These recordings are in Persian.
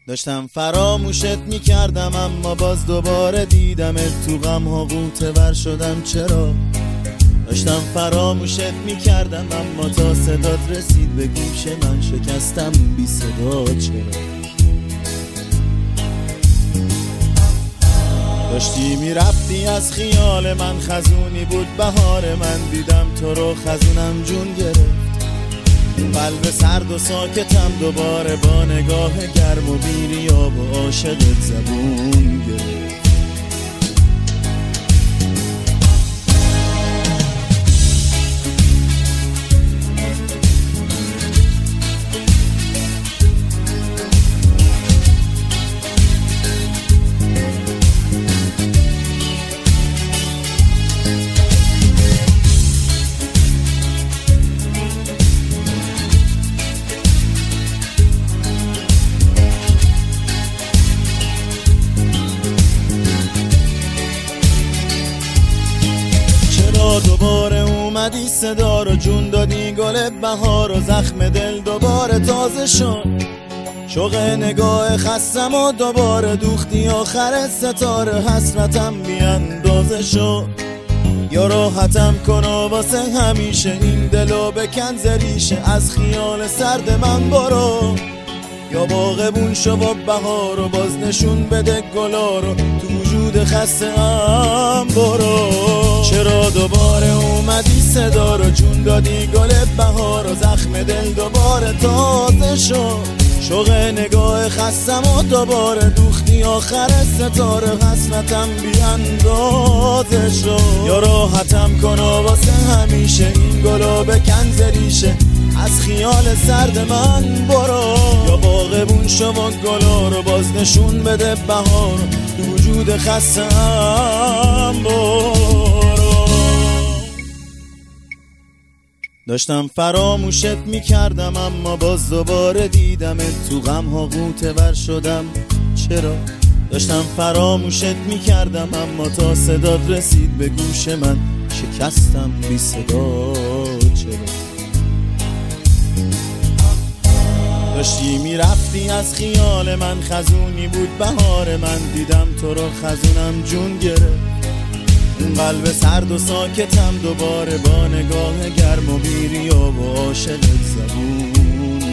داشتم فراموشت میکردم اما باز دوباره دیدمت تو غم ها غوطه ور شدم. چرا؟ داشتم فراموشت میکردم اما تا صدات رسید به گوش من شکستم بی صدا. چرا؟ داشتی میرفتی از خیال من، خزونی بود بهار من، دیدم تو رو خزونم جون گرفت. قلب سرد و ساکتم دوباره با نگاه گرم و بیریاب و عاشقت زبون گرفت. دوباره اومدی صدا رو جون دادی، گل بهار و زخم دل دوباره تازه شد. شوق نگاه خستم و دوباره دوختی آخر ستاره، حسرتم بی اندازه شد. یا راحتم کن و واسه همیشه این دلو بکن زریشه، از خیال سرد من برو. یا باغبون شو و بهار و باز نشون بده گلا رو، تو وجود خسته ام برو. چرا دوباره اومدی صدا رو جون دادی، گل بهار و زخم دل دوباره تازه شد. شوق نگاه خستم و دوباره دوختی آخر ستاره، حسرتم بی اندازه شد. یا راحتم کن و واسه همیشه این گلو بکن زریشه، از خیال سرد من برو. یا باغبون شو و گلا رو باز نشون بده بهار، تو وجود خستم برو. داشتم فراموشت میکردم اما باز دوباره دیدمت تو غم ها غوطه ور شدم. چرا؟ داشتم فراموشت میکردم اما تا صدات رسید به گوش من شکستم بی صدا. چرا؟ داشتی میرفتی از خیال من، خزونی بود بهار من، دیدم تو رو خزونم جون گرفت. قلب سرد و ساکتم دوباره با نگاه گرم و بیریاب و عاشقت زبون گرفت.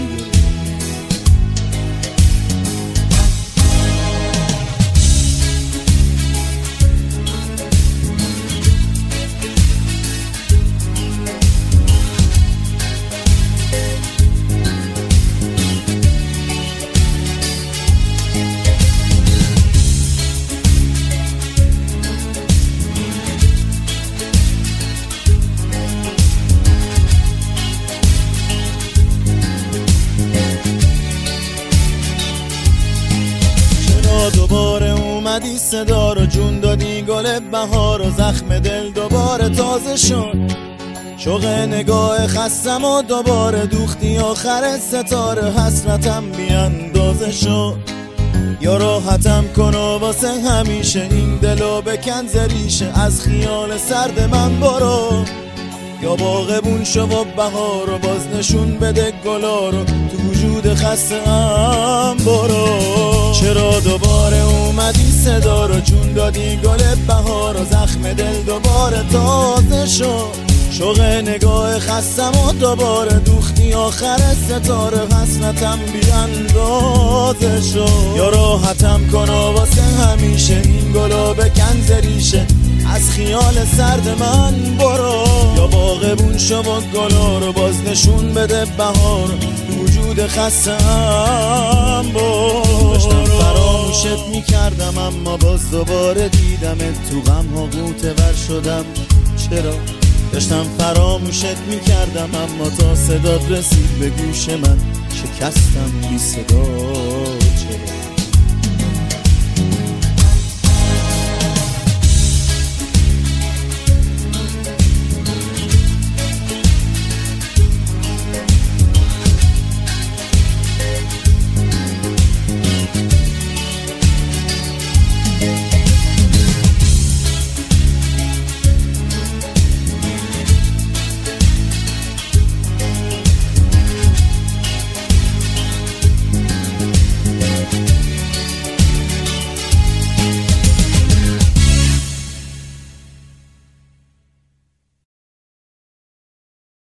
دوباره اومدی صدا رو جون دادی، گل بهار و زخم دل دوباره تازه شد. شوق نگاه خستم و دوباره دوختی آخر ستاره، حسرتم بی اندازه شد. یا راحتم کن و واسه همیشه این دلو بکن زریشه، از خیال سرد من برو. یا باغبون شو و بهار و باز نشون بده گلا رو، تو وجود خسته ام برو. چرا دوباره اومدی صدا رو جون دادی، گل بهار و زخم دل دوباره تازه شد. شوق نگاه خستم و دوباره دوختی آخر ستاره، حسرتم بی اندازه شد. یا راحتم کن و واسه همیشه این گلو بکن زریشه، از خیال سرد من برو. یا باغبون شو و گلا رو باز نشون بده بهار، تو وجود خستم برو. داشتم فراموشت میکردم اما باز دوباره دیدمت تو غم ها غوطه ور شدم. چرا؟ داشتم فراموشت میکردم اما تا صدات رسید به گوش من شکستم بی صدا. چرا؟